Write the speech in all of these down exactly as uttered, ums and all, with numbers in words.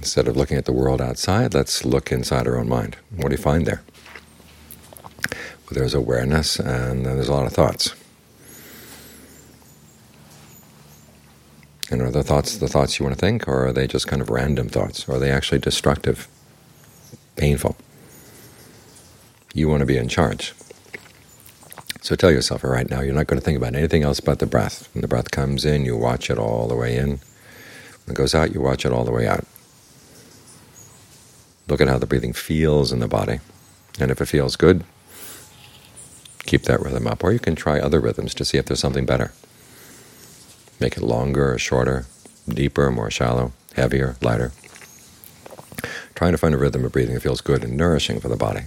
Instead of looking at the world outside, let's look inside our own mind. What do you find there? Well, there's awareness, and then there's a lot of thoughts. And are the thoughts the thoughts you want to think, or are they just kind of random thoughts? Or are they actually destructive, painful? You want to be in charge. So tell yourself, all right, now you're not going to think about anything else but the breath. When the breath comes in, you watch it all the way in. When it goes out, you watch it all the way out. Look at how the breathing feels in the body. And if it feels good, keep that rhythm up. Or you can try other rhythms to see if there's something better. Make it longer or shorter, deeper, more shallow, heavier, lighter. Trying to find a rhythm of breathing that feels good and nourishing for the body.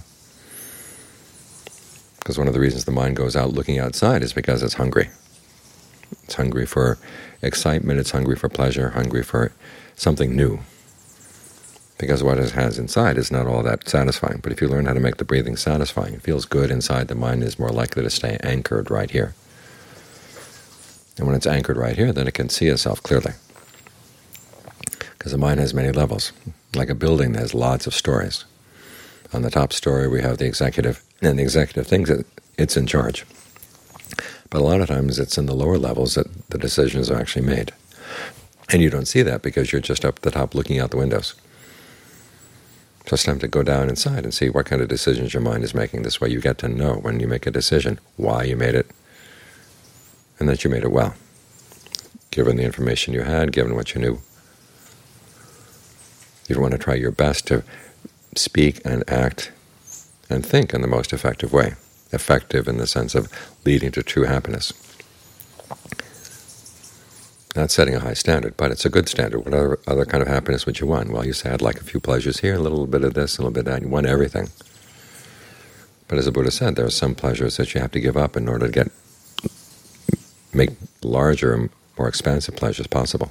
Because one of the reasons the mind goes out looking outside is because it's hungry. It's hungry for excitement, it's hungry for pleasure, hungry for something new. Because what it has inside is not all that satisfying. But if you learn how to make the breathing satisfying, it feels good inside, the mind is more likely to stay anchored right here. And when it's anchored right here, then it can see itself clearly. Because the mind has many levels. Like a building that has lots of stories. On the top story we have the executive, and the executive thinks that it's in charge. But a lot of times it's in the lower levels that the decisions are actually made. And you don't see that because you're just up at the top looking out the windows. So it's time to go down inside and see what kind of decisions your mind is making. This way you get to know when you make a decision why you made it, and that you made it well, given the information you had, given what you knew. You want to try your best to speak and act and think in the most effective way, effective in the sense of leading to true happiness. Not setting a high standard, but it's a good standard. What other, other kind of happiness would you want? Well, you say, I'd like a few pleasures here, a little bit of this, a little bit of that. You want everything. But as the Buddha said, there are some pleasures that you have to give up in order to get make larger and more expansive pleasures possible.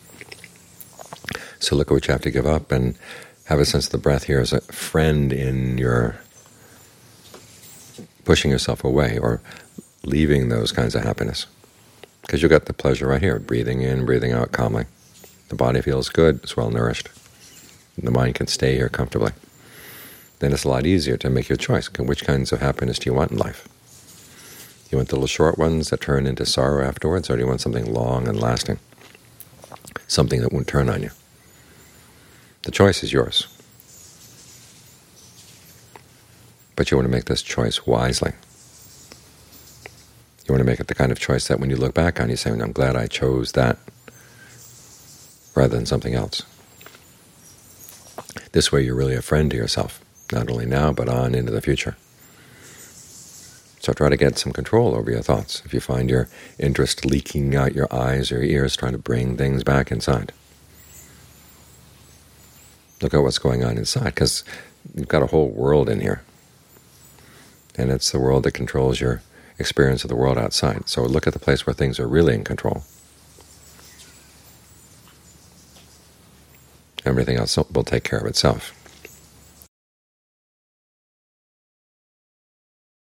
So look at what you have to give up, and have a sense of the breath here as a friend in your pushing yourself away or leaving those kinds of happiness. Because you've got the pleasure right here, breathing in, breathing out calmly. The body feels good, it's well nourished. The mind can stay here comfortably. Then it's a lot easier to make your choice. Okay, which kinds of happiness do you want in life? You want the little short ones that turn into sorrow afterwards, or do you want something long and lasting? Something that won't turn on you. The choice is yours. But you want to make this choice wisely. You want to make it the kind of choice that when you look back on, you say, I'm glad I chose that, rather than something else. This way you're really a friend to yourself, not only now, but on into the future. So try to get some control over your thoughts. If you find your interest leaking out your eyes or your ears, try to bring things back inside. Look at what's going on inside, because you've got a whole world in here. And it's the world that controls your experience of the world outside. So look at the place where things are really in control. Everything else will take care of itself.